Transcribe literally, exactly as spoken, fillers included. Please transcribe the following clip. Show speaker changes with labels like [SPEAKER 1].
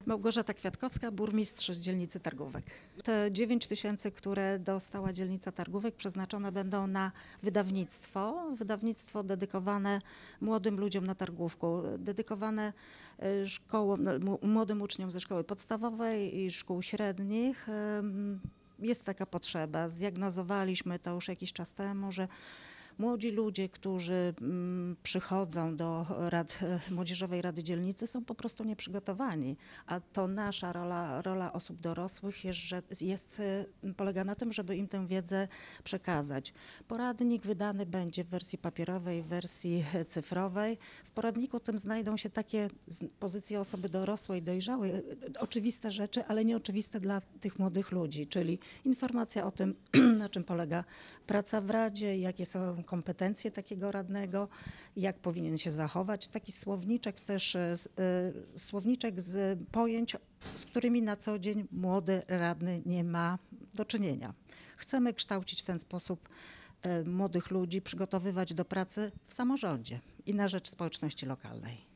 [SPEAKER 1] Małgorzata Kwiatkowska, burmistrz dzielnicy Targówek. Te dziewięć tysięcy, które dostała dzielnica Targówek, przeznaczone będą na wydawnictwo. Wydawnictwo dedykowane młodym ludziom na Targówku, dedykowane szkołom, młodym uczniom ze szkoły podstawowej i szkół średnich. Jest taka potrzeba. Zdiagnozowaliśmy to już jakiś czas temu, że młodzi ludzie, którzy przychodzą do rad, Młodzieżowej Rady Dzielnicy, są po prostu nieprzygotowani, a to nasza rola, rola osób dorosłych jest, że jest, polega na tym, żeby im tę wiedzę przekazać. Poradnik wydany będzie w wersji papierowej, w wersji cyfrowej. W poradniku tym znajdą się takie z pozycji osoby dorosłej, dojrzałej, oczywiste rzeczy, ale nieoczywiste dla tych młodych ludzi, czyli informacja o tym, na czym polega praca w Radzie, jakie są kompetencje takiego radnego, jak powinien się zachować. Taki słowniczek też, słowniczek z pojęć, z którymi na co dzień młody radny nie ma do czynienia. Chcemy kształcić w ten sposób młodych ludzi, przygotowywać do pracy w samorządzie i na rzecz społeczności lokalnej.